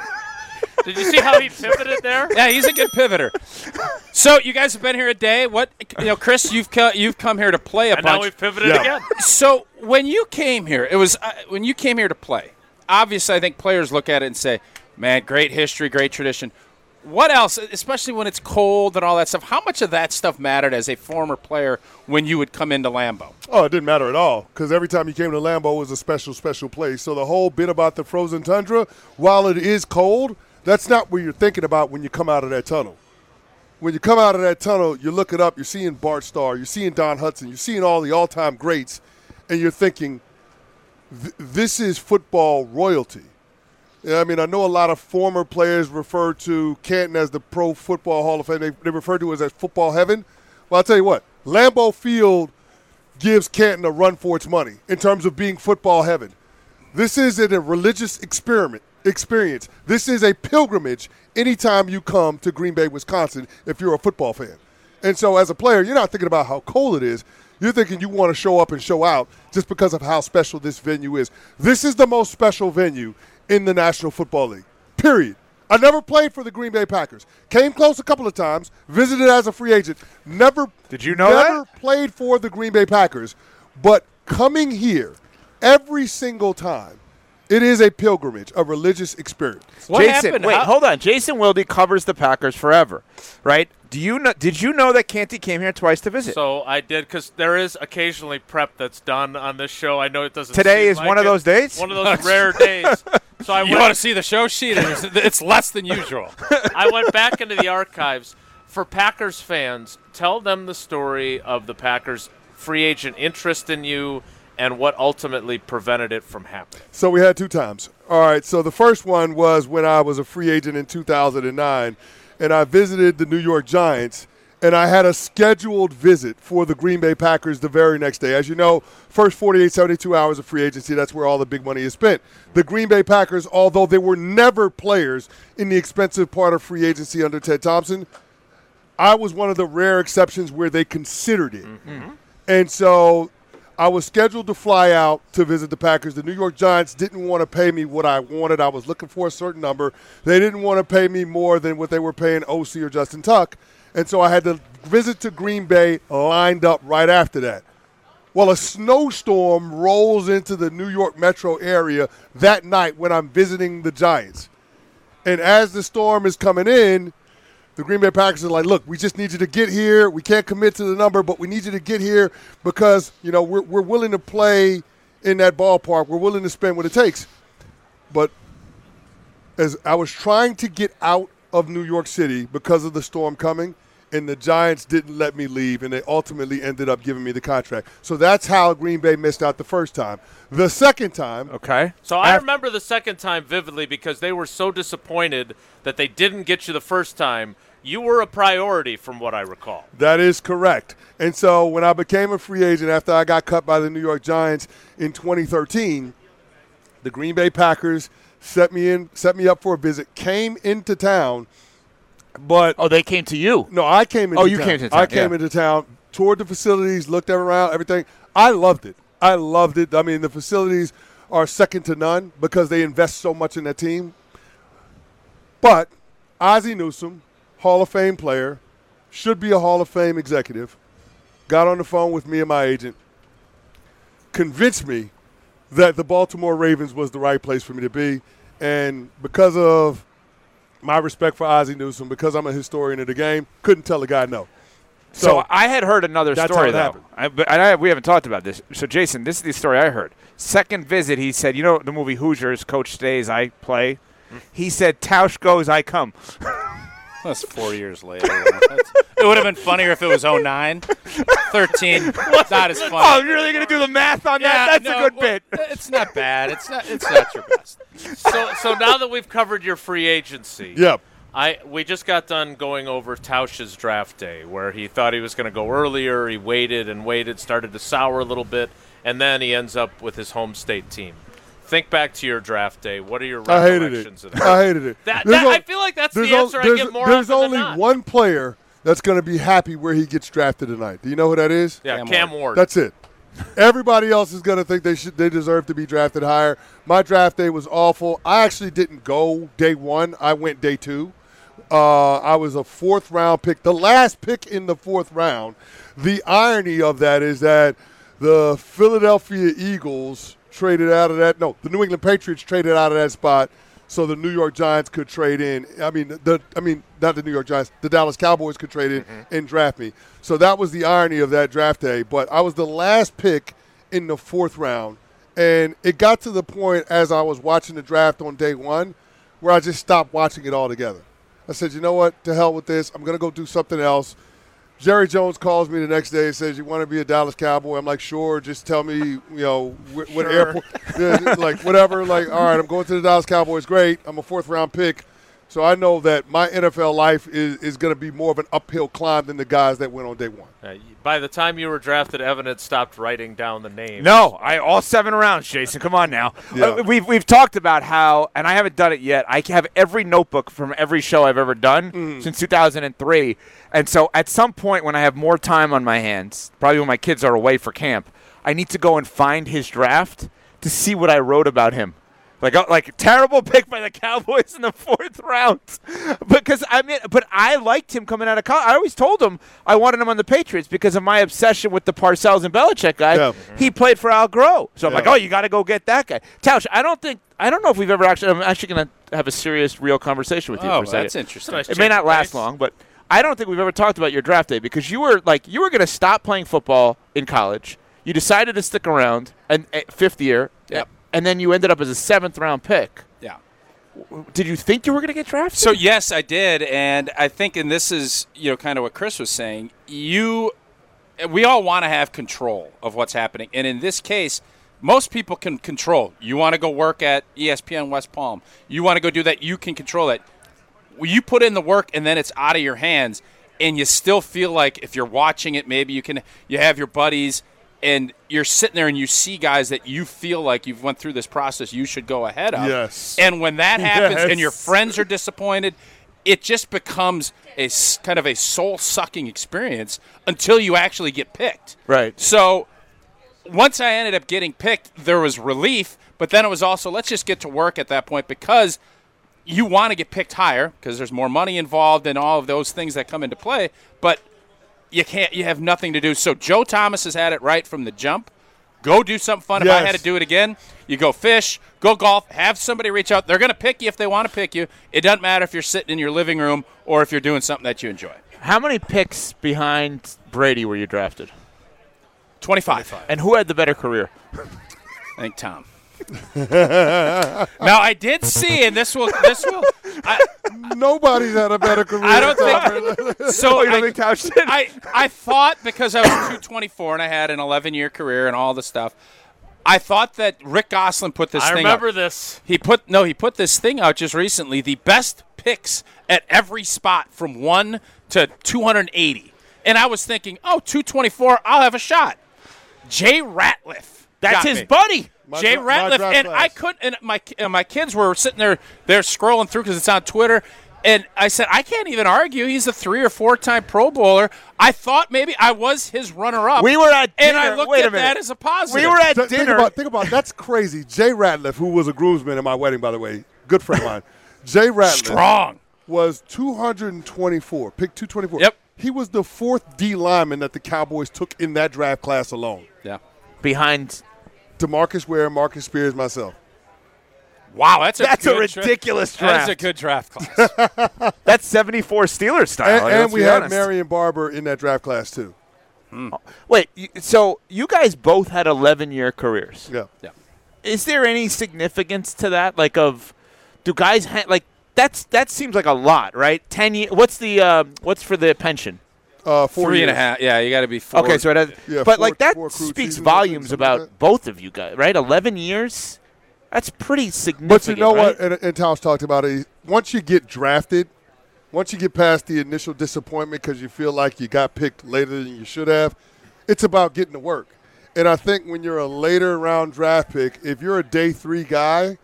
Did you see how he pivoted there? Yeah, he's a good pivoter. So you guys have been here a day. Chris, you've come here to play a bunch. bunch. Now we've pivoted again. So when you came here, it was when you came here to play. Obviously, I think players look at it and say, "Man, great history, great tradition." What else, especially when it's cold and all that stuff, how much of that stuff mattered as a former player when you would come into Lambeau? Oh, it didn't matter at all because every time you came to Lambeau was a special, special place. So the whole bit about the frozen tundra, while it is cold, that's not what you're thinking about when you come out of that tunnel. When you come out of that tunnel, you're looking up, you're seeing Bart Starr, you're seeing Don Hudson, you're seeing all the all-time greats, and you're thinking, this is football royalty. I mean, I know a lot of former players refer to Canton as the Pro Football Hall of Fame. They refer to it as football heaven. Well, I'll tell you what, Lambeau Field gives Canton a run for its money in terms of being football heaven. This isn't a religious experience. This is a pilgrimage anytime you come to Green Bay, Wisconsin, if you're a football fan. And so as a player, you're not thinking about how cold it is. You're thinking you want to show up and show out just because of how special this venue is. This is the most special venue in the National Football League, period. I never played for the Green Bay Packers. Came close a couple of times, visited as a free agent. Did you know that? Never played for the Green Bay Packers, but coming here every single time, it is a pilgrimage, a religious experience. Hold on. Jason Wilde covers the Packers forever, right? Did you know that Canty came here twice to visit? So I did, because there is occasionally prep that's done on this show. I know it doesn't. Today is like one of those days. One of those rare days. So you want to see the show sheet? It's less than usual. I went back into the archives. For Packers fans, tell them the story of the Packers' free agent interest in you and what ultimately prevented it from happening? So we had 2 times. All right, so the first one was when I was a free agent in 2009, and I visited the New York Giants, and I had a scheduled visit for the Green Bay Packers the very next day. As you know, first 48, 72 hours of free agency, that's where all the big money is spent. The Green Bay Packers, although they were never players in the expensive part of free agency under Ted Thompson, I was one of the rare exceptions where they considered it. Mm-hmm. And so I was scheduled to fly out to visit the Packers. The New York Giants didn't want to pay me what I wanted. I was looking for a certain number. They didn't want to pay me more than what they were paying OC or Justin Tuck. And so I had to visit to Green Bay lined up right after that. Well, a snowstorm rolls into the New York metro area that night when I'm visiting the Giants. And as the storm is coming in, the Green Bay Packers are like, look, we just need you to get here. We can't commit to the number, but we need you to get here because, we're willing to play in that ballpark. We're willing to spend what it takes. But as I was trying to get out of New York City because of the storm coming, and the Giants didn't let me leave, and they ultimately ended up giving me the contract. So that's how Green Bay missed out the first time. The second time. Okay. So I remember the second time vividly because they were so disappointed that they didn't get you the first time. You were a priority from what I recall. That is correct. And so when I became a free agent after I got cut by the New York Giants in 2013, the Green Bay Packers set me up for a visit, came into town. But they came to you? No, I came into town. You came to town. I came into town, toured the facilities, looked around, everything. I loved it. I mean, the facilities are second to none because they invest so much in that team. But Ozzie Newsome, Hall of Fame player, should be a Hall of Fame executive, got on the phone with me and my agent, convinced me that the Baltimore Ravens was the right place for me to be. And because of my respect for Ozzie Newsome, because I'm a historian of the game, couldn't tell the guy no. So I had heard another story, though. We haven't talked about this. So, Jason, this is the story I heard. Second visit, he said, the movie Hoosiers, Coach stays, I play. He said, Tausch goes, I come. That's 4 years later. It would have been funnier if it was 09. 13, not as funny. Oh, you're really going to do the math on that? That's a good bit. It's not bad. It's not your best. So now that we've covered your free agency, yep. We just got done going over Tausch's draft day where he thought he was going to go earlier. He waited and waited, started to sour a little bit, and then he ends up with his home state team. Think back to your draft day. What are your recollections of that? I hated it. I feel like that's the answer I get more often than not. There's only one player that's going to be happy where he gets drafted tonight. Do you know who that is? Yeah, Cam Ward. That's it. Everybody else is going to think they deserve to be drafted higher. My draft day was awful. I actually didn't go day one. I went day 2. I was a 4th-round pick, the last pick in the 4th round. The irony of that is that the Philadelphia Eagles traded out of that. No, the New England Patriots traded out of that spot so the New York Giants could trade in. Not the New York Giants. The Dallas Cowboys could trade in and draft me. So that was the irony of that draft day. But I was the last pick in the 4th round, and it got to the point as I was watching the draft on day 1 where I just stopped watching it altogether. I said, you know what, to hell with this. I'm going to go do something else. Jerry Jones calls me the next day and says, you want to be a Dallas Cowboy? I'm like, sure, just tell me, what airport, like whatever. Like, all right, I'm going to the Dallas Cowboys. Great. I'm a 4th-round pick. So I know that my NFL life is going to be more of an uphill climb than the guys that went on day 1. By the time you were drafted, Evan had stopped writing down the names. No, all 7 rounds, Jason. Come on now. Yeah. We've talked about how, and I haven't done it yet, I have every notebook from every show I've ever done since 2003. And so at some point when I have more time on my hands, probably when my kids are away for camp, I need to go and find his draft to see what I wrote about him. Like terrible pick by the Cowboys in the 4th round. But I liked him coming out of college. I always told him I wanted him on the Patriots because of my obsession with the Parcells and Belichick guy. Yeah. He played for Al Groh. So I'm like, you got to go get that guy. Tausch, I don't know if we've ever I'm actually going to have a serious, real conversation with you for a second. That's interesting. It may not last long, but I don't think we've ever talked about your draft day because you were going to stop playing football in college. You decided to stick around and 5th year. Yep. And then you ended up as a 7th-round pick. Yeah. Did you think you were going to get drafted? So, yes, I did. And I think, and this is, kind of what Chris was saying, you we all want to have control of what's happening. And in this case, most people can control. You want to go work at ESPN West Palm. You want to go do that. You can control that. You put in the work, and then it's out of your hands, and you still feel like if you're watching it, maybe you have your buddies, and you're sitting there and you see guys that you feel like you've went through this process you should go ahead of. Yes. And when that happens and your friends are disappointed, it just becomes a kind of a soul-sucking experience until you actually get picked. Right. So once I ended up getting picked, there was relief, but then it was also let's just get to work at that point because you want to get picked higher because there's more money involved and all of those things that come into play, but you have nothing to do. So Joe Thomas has had it right from the jump. Go do something fun. Yes. If I had to do it again, you go fish, go golf, have somebody reach out. They're going to pick you if they want to pick you. It doesn't matter if you're sitting in your living room or if you're doing something that you enjoy. How many picks behind Brady were you drafted? 25. And who had the better career? I think Tom. Now I did see, and this will. Nobody's had a better career. I don't think so. You don't think Tausch did? I thought because I was 224 and I had an 11-year career and all the stuff. I thought that Rick Gosselin put this thing out. I remember this. He put this thing out just recently. The best picks at every spot from 1 to 280, and I was thinking, 224, I'll have a shot. Jay Ratliff. That's his buddy. Jay Ratliff, and I couldn't. And my kids were sitting there. They're scrolling through because it's on Twitter, and I said I can't even argue. He's a 3 or 4-time Pro Bowler. I thought maybe I was his runner-up. We were at dinner. And I looked at that as a positive. We were at dinner. Think about that's crazy. Jay Ratliff, who was a groomsman at my wedding, by the way, good friend of mine. Jay Ratliff, strong, was 224, picked 224. Yep. He was the 4th D lineman that the Cowboys took in that draft class alone. Yeah. Behind DeMarcus Ware, Marcus Spears, myself. Wow, that's a ridiculous draft. That's a good draft class. That's 74 Steelers style. And we had Marion Barber in that draft class too. Wait, so you guys both had 11-year careers. Yeah. Is there any significance to that? Like, do guys that seems like a lot, right? 10 years. What's for the pension? 4 3.5. Yeah, you got to be 4. Okay, so that speaks volumes about both of you guys, right? 11 years. That's pretty significant. But you know right? what? And Tausch talked about it. Once you get drafted, once you get past the initial disappointment because you feel like you got picked later than you should have, it's about getting to work. And I think when you're a later round draft pick, if you're a day 3 guy,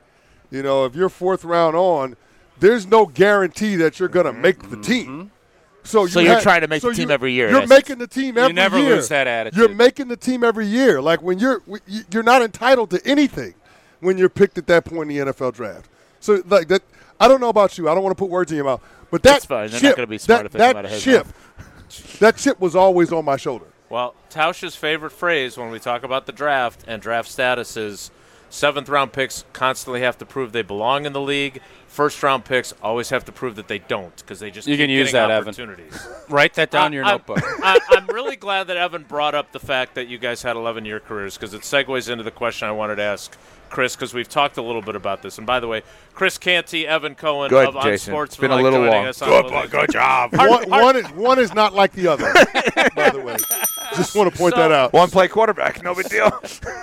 if you're 4th round on, there's no guarantee that you're going to make the team. So you're trying to make the team every year. You're making the team every year. You never lose that attitude. You're making the team every year. Like when you're not entitled to anything when you're picked at that point in the NFL draft. So like that, I don't know about you. I don't want to put words in your mouth, but that's fine. They're not going to be smart if they come out of his mouth. That chip was always on my shoulder. Well, Tausch's favorite phrase when we talk about the draft and draft status is 7th-round picks constantly have to prove they belong in the league. 1st-round picks always have to prove that they don't because they just you keep can use getting that, opportunities. Evan. Write that down in your notebook. I'm really glad that Evan brought up the fact that you guys had 11-year careers because it segues into the question I wanted to ask Chris because we've talked a little bit about this. And by the way, Chris Canty, Evan Cohen of Jason. Unsportsmanlike It's been a little long. Good job. One is not like the other, by the way. Just want to point that out. One play quarterback, no big deal.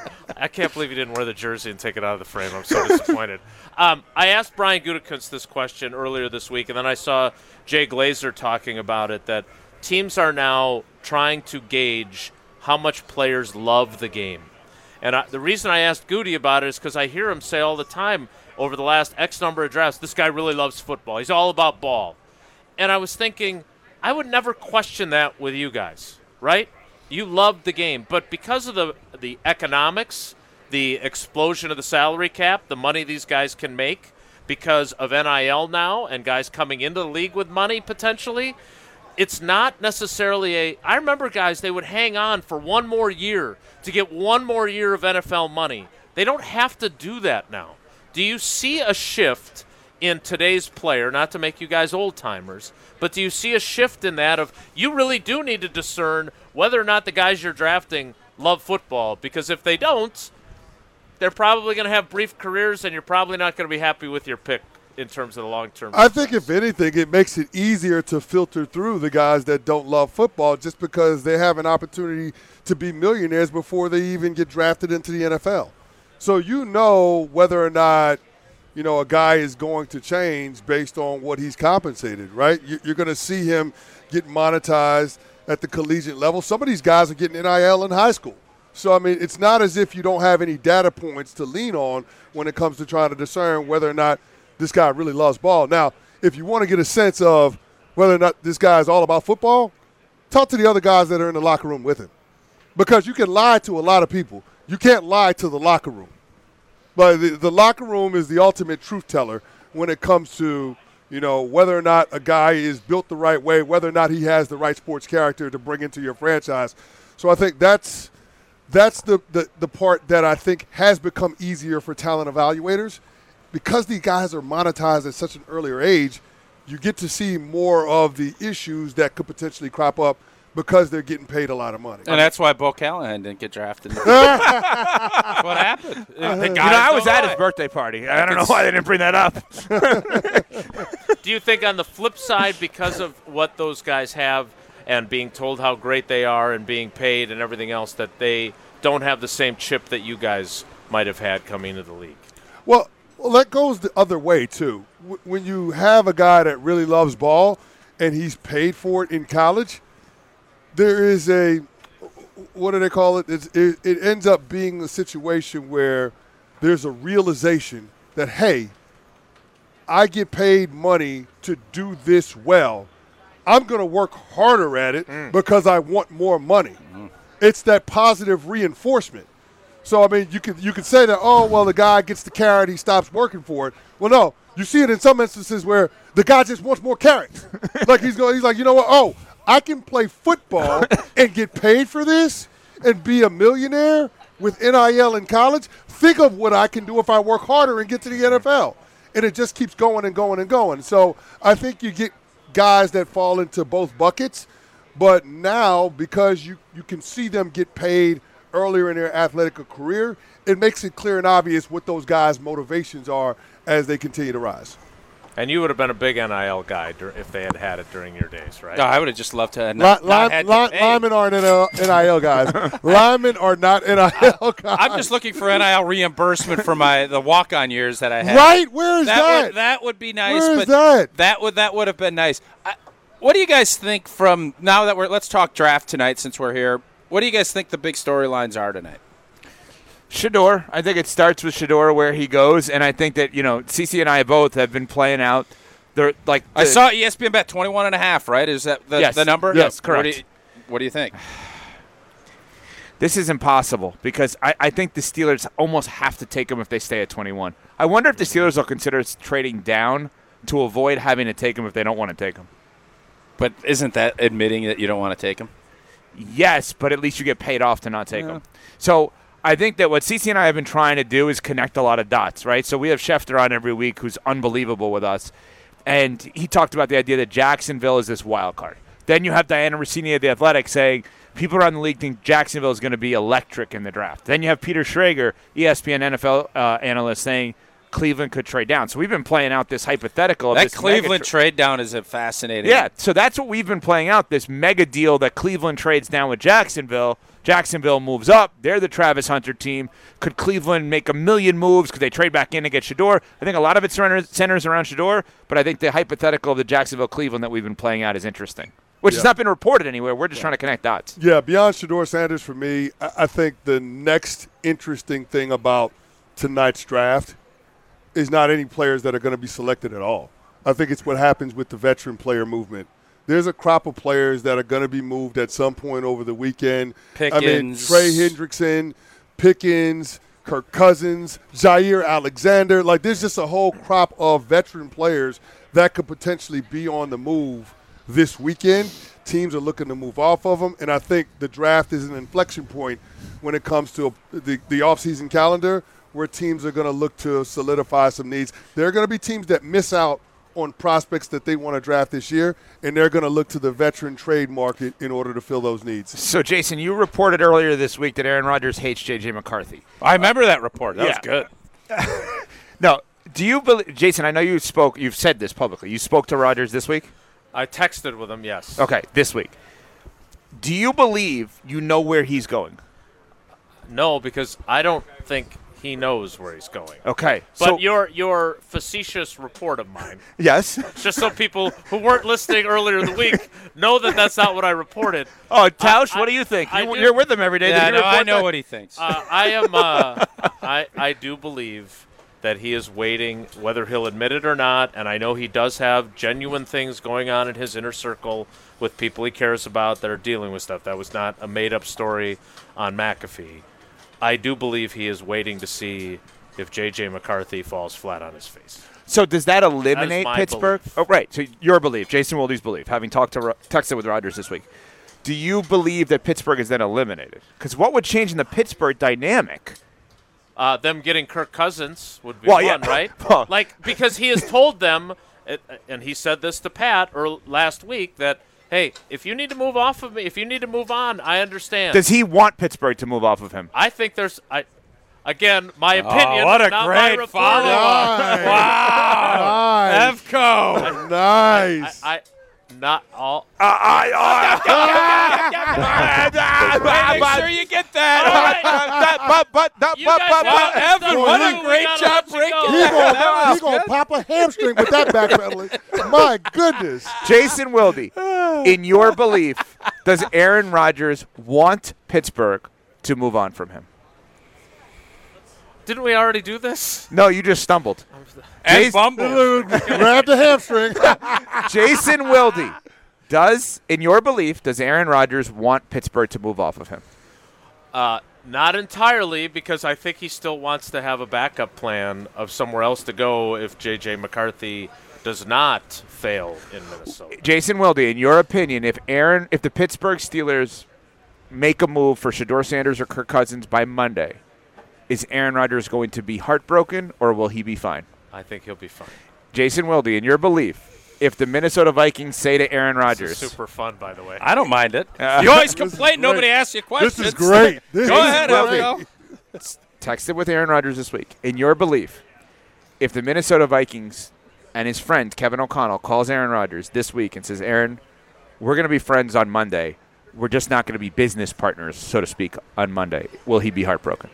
I can't believe you didn't wear the jersey and take it out of the frame. I'm so disappointed. I asked Brian Gutekunst this question earlier this week, and then I saw Jay Glazer talking about it, that teams are now trying to gauge how much players love the game. And the reason I asked Goody about it is because I hear him say all the time over the last X number of drafts, this guy really loves football. He's all about ball. And I was thinking, I would never question that with you guys, right? You love the game. But because of the economics, the explosion of the salary cap, the money these guys can make because of NIL now and guys coming into the league with money potentially, it's not necessarily I remember guys, they would hang on for one more year to get one more year of NFL money. They don't have to do that now. Do you see a shift in today's player, not to make you guys old-timers, but do you see a shift in that of you really do need to discern whether or not the guys you're drafting love football? Because if they don't, they're probably going to have brief careers and you're probably not going to be happy with your pick in terms of the long-term? I think if anything, it makes it easier to filter through the guys that don't love football just because they have an opportunity to be millionaires before they even get drafted into the NFL. So you know whether or not, a guy is going to change based on what he's compensated, right? You're going to see him get monetized at the collegiate level. Some of these guys are getting NIL in high school. So, I mean, it's not as if you don't have any data points to lean on when it comes to trying to discern whether or not this guy really loves ball. Now, if you want to get a sense of whether or not this guy is all about football, talk to the other guys that are in the locker room with him. Because you can lie to a lot of people. You can't lie to the locker room. But the locker room is the ultimate truth teller when it comes to, whether or not a guy is built the right way, whether or not he has the right sports character to bring into your franchise. So I think that's the part that I think has become easier for talent evaluators. Because these guys are monetized at such an earlier age, you get to see more of the issues that could potentially crop up because they're getting paid a lot of money. And that's why Bo Callahan didn't get drafted. That's what happened. I was at his birthday party. I don't know why they didn't bring that up. Do you think on the flip side, because of what those guys have and being told how great they are and being paid and everything else, that they don't have the same chip that you guys might have had coming into the league? Well, that goes the other way, too. When you have a guy that really loves ball and he's paid for it in college, there is what do they call it? It ends up being a situation where there's a realization that, hey, I get paid money to do this well. I'm going to work harder at it because I want more money. Mm-hmm. It's that positive reinforcement. So, I mean, you could say that, oh, well, the guy gets the carrot, he stops working for it. Well, no, you see it in some instances where the guy just wants more carrots. Like he's like, you know what? Oh, I can play football and get paid for this and be a millionaire with NIL in college. Think of what I can do if I work harder and get to the NFL. And it just keeps going and going and going. So I think you get guys that fall into both buckets. But now, because you can see them get paid earlier in their athletic career, it makes it clear and obvious what those guys' motivations are as they continue to rise. And you would have been a big NIL guy if they had it during your days, right? No, I would have just loved to. Linemen aren't NIL guys. Linemen are not NIL guys. I'm just looking for NIL reimbursement for the walk-on years that I had. Right? Where is that? That would be nice. Where is that? That would have been nice. What do you guys think from now that let's talk draft tonight since we're here. What do you guys think the big storylines are tonight? Shedeur. I think it starts with Shedeur where he goes, and I think that, CC and I both have been playing out. I saw ESPN bet 21.5, right? Is that the number? Yes, correct. What do you think? This is impossible because I think the Steelers almost have to take him if they stay at 21. I wonder if the Steelers will consider trading down to avoid having to take him if they don't want to take him. But isn't that admitting that you don't want to take him? Yes, but at least you get paid off to not take him. So I think that what CC and I have been trying to do is connect a lot of dots, right? So we have Schefter on every week who's unbelievable with us. And he talked about the idea that Jacksonville is this wild card. Then you have Diana Rossini of The Athletic saying people around the league think Jacksonville is going to be electric in the draft. Then you have Peter Schrager, ESPN NFL analyst, saying Cleveland could trade down. So we've been playing out this hypothetical. That Cleveland trade down is a fascinating. Yeah, so that's what we've been playing out, this mega deal that Cleveland trades down with Jacksonville. Jacksonville moves up. They're the Travis Hunter team. Could Cleveland make a million moves? Could they trade back in to get Shedeur? I think a lot of it centers around Shedeur, but I think the hypothetical of the Jacksonville-Cleveland that we've been playing out is interesting, which has not been reported anywhere. We're just trying to connect dots. Yeah, beyond Shedeur Sanders for me, I think the next interesting thing about tonight's draft is not any players that are going to be selected at all. I think it's what happens with the veteran player movement. There's a crop of players that are going to be moved at some point over the weekend. Pickens. I mean, Trey Hendrickson, Pickens, Kirk Cousins, Jair Alexander. Like, there's just a whole crop of veteran players that could potentially be on the move this weekend. Teams are looking to move off of them, and I think the draft is an inflection point when it comes to the offseason calendar where teams are going to look to solidify some needs. There are going to be teams that miss out on prospects that they want to draft this year, and they're going to look to the veteran trade market in order to fill those needs. So, Jason, you reported earlier this week that Aaron Rodgers hates J.J. McCarthy. I remember that report. That was good. No, Do you believe, Jason? I know you spoke. You've said this publicly. You spoke to Rodgers this week. I texted with him. Yes. Okay, this week. Do you believe you know where he's going? No, because I don't think he knows where he's going. Okay. But your facetious report of mine. Yes. Just so people who weren't listening earlier in the week know that that's not what I reported. Oh, Tausch, what do you think? You're with him every day. Yeah, I know what he thinks. I do believe that he is waiting, whether he'll admit it or not, and I know he does have genuine things going on in his inner circle with people he cares about that are dealing with stuff. That was not a made-up story on McAfee. I do believe he is waiting to see if J.J. McCarthy falls flat on his face. So does that eliminate Pittsburgh? Belief. Oh, right. So your belief, Jason Wilde's belief, having texted with Rodgers this week. Do you believe that Pittsburgh is then eliminated? Because what would change in the Pittsburgh dynamic? Them getting Kirk Cousins would be fun, right? Because he has told them, and he said this to Pat last week, that, hey, if you need to move off of me, if you need to move on, I understand. Does he want Pittsburgh to move off of him? I think there's again, my opinion. What a not great my follow-up. Nice. Wow. Nice. EFCO. Nice. Not all. Make sure you get that. Evan, what a great job breaking that. He's going to pop a hamstring with that backpedaling. My goodness. Jason Wilde, in your belief, does Aaron Rodgers want Pittsburgh to move on from him? Didn't we already do this? No, you just stumbled. And fumbled. Grabbed the hamstring. Jason Wilde, in your belief, does Aaron Rodgers want Pittsburgh to move off of him? Not entirely, because I think he still wants to have a backup plan of somewhere else to go if J.J. McCarthy does not fail in Minnesota. Jason Wilde, in your opinion, if the Pittsburgh Steelers make a move for Shedeur Sanders or Kirk Cousins by Monday, is Aaron Rodgers going to be heartbroken, or will he be fine? I think he'll be fine. Jason Wilde, in your belief, if the Minnesota Vikings say to Aaron Rodgers... This is super fun, by the way. I don't mind it. You always complain nobody asks you questions. This is great. Go ahead, Elvio. Texted with Aaron Rodgers this week. In your belief, if the Minnesota Vikings and his friend Kevin O'Connell calls Aaron Rodgers this week and says, Aaron, we're going to be friends on Monday. We're just not going to be business partners, so to speak, on Monday. Will he be heartbroken?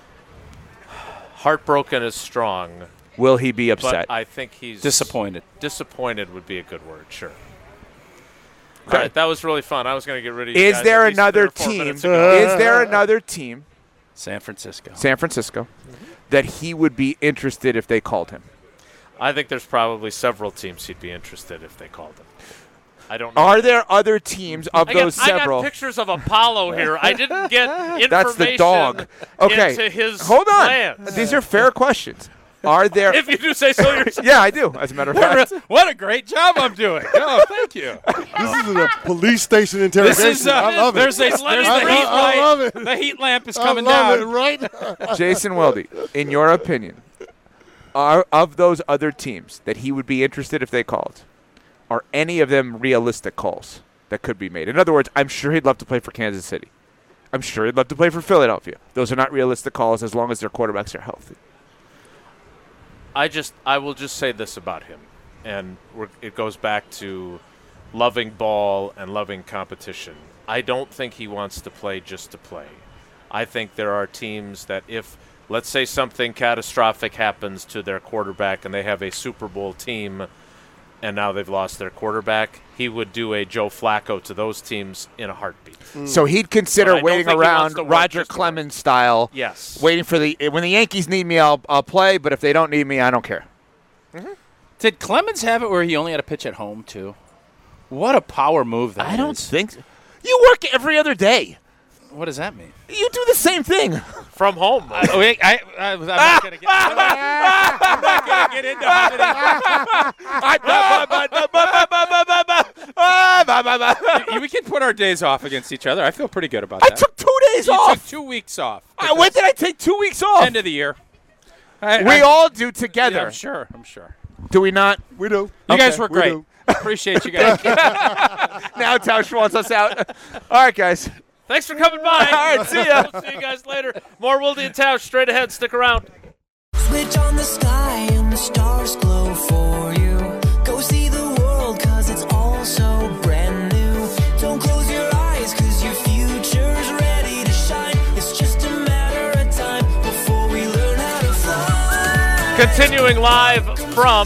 Heartbroken is strong. Will he be upset? But I think he's disappointed. Disappointed would be a good word, sure. Okay. All right, that was really fun. I was going to get rid of you Is guys there at least another 3 or 4 team? minutes ago. Is there another team? San Francisco. That he would be interested if they called him? I think there's probably several teams he'd be interested if they called him. I don't know. Are there other teams of those several? I got pictures of Apollo here. I didn't get information. That's the dog. Okay. Into his Hold on. plans. These are fair questions. Are there? If you do say so yourself. Yeah, I do. As a matter of fact. What a great job I'm doing. Oh, thank you. This is a police station interrogation. I love it. There's the heat light. The heat lamp is coming down. It, right? Jason Wilde, in your opinion, are of those other teams that he would be interested if they called, are any of them realistic calls that could be made? In other words, I'm sure he'd love to play for Kansas City. I'm sure he'd love to play for Philadelphia. Those are not realistic calls as long as their quarterbacks are healthy. I will just say this about him, and it goes back to loving ball and loving competition. I don't think he wants to play just to play. I think there are teams that if, let's say something catastrophic happens to their quarterback and they have a Super Bowl team and now they've lost their quarterback, he would do a Joe Flacco to those teams in a heartbeat. So he'd consider waiting around Roger Clemens style. Yes. Waiting for when the Yankees need me, I'll play, but if they don't need me, I don't care. Mm-hmm. Did Clemens have it where he only had to pitch at home, too? What a power move that is. I don't think so. You work every other day. What does that mean? You do the same thing. From home. I'm not going to get into how we can put our days off against each other. I feel pretty good about that. I took 2 days off. You took 2 weeks off. When did I take 2 weeks off? End of the year. We all do together. Yeah, I'm sure. Do we not? We do. You guys were great. Appreciate you guys. Now Tausch wants us out. All right, guys. Thanks for coming by. All right, see ya. We'll see you guys later. More Wilde and Tausch straight ahead. Stick around. Switch on the sky and the stars glow for you. Go see the world, cause it's all so brand new. Don't close your eyes, cause your future's ready to shine. It's just a matter of time before we learn how to fly. Continuing live from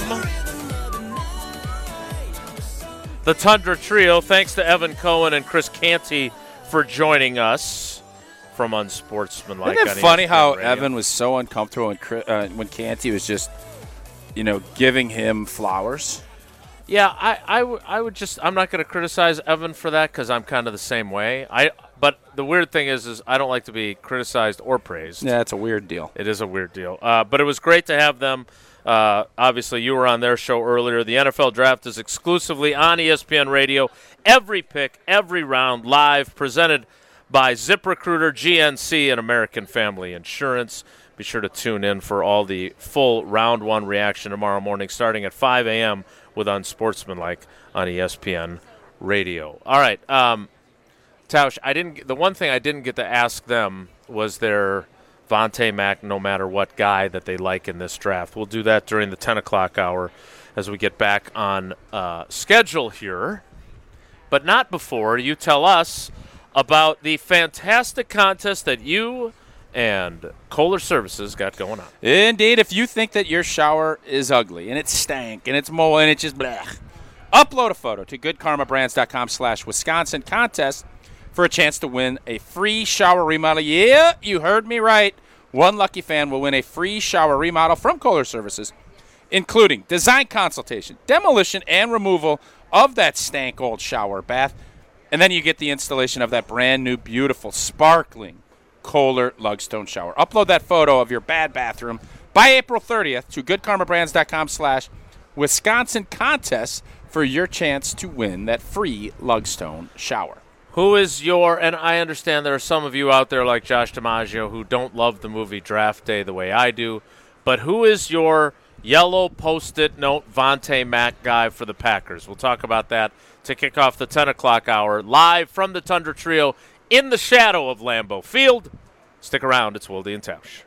the Tundra Trio, thanks to Evan Cohen and Chris Canty for joining us from Unsportsmanlike. Isn't it funny how Evan was so uncomfortable when Canty was just, giving him flowers? Yeah, I would just, I'm not going to criticize Evan for that because I'm kind of the same way. But the weird thing is I don't like to be criticized or praised. Yeah, it's a weird deal. It is a weird deal. But it was great to have them. Obviously, you were on their show earlier. The NFL Draft is exclusively on ESPN Radio. Every pick, every round, live, presented by ZipRecruiter, GNC, and American Family Insurance. Be sure to tune in for all the full Round 1 reaction tomorrow morning starting at 5 a.m. with Unsportsmanlike on ESPN Radio. All right, Tausch, the one thing I didn't get to ask them was their Vontae Mack no matter what guy that they like in this draft. We'll do that during the 10 o'clock hour as we get back on schedule here. But not before you tell us about the fantastic contest that you and Kohler Services got going on. Indeed, if you think that your shower is ugly and it stank and it's mold and it's just blech, upload a photo to goodkarmabrands.com/Wisconsin contest for a chance to win a free shower remodel. Yeah, you heard me right. One lucky fan will win a free shower remodel from Kohler Services, including design consultation, demolition, and removal of that stank old shower bath. And then you get the installation of that brand new, beautiful, sparkling Kohler Lugstone shower. Upload that photo of your bad bathroom by April 30th to goodkarmabrands.com/Wisconsin contest for your chance to win that free Lugstone shower. Who is and I understand there are some of you out there like Josh DiMaggio who don't love the movie Draft Day the way I do, but who is your yellow Post-it note Vontae Mack guy for the Packers? We'll talk about that to kick off the 10 o'clock hour live from the Tundra Trio in the shadow of Lambeau Field. Stick around. It's Wilde and Tausch.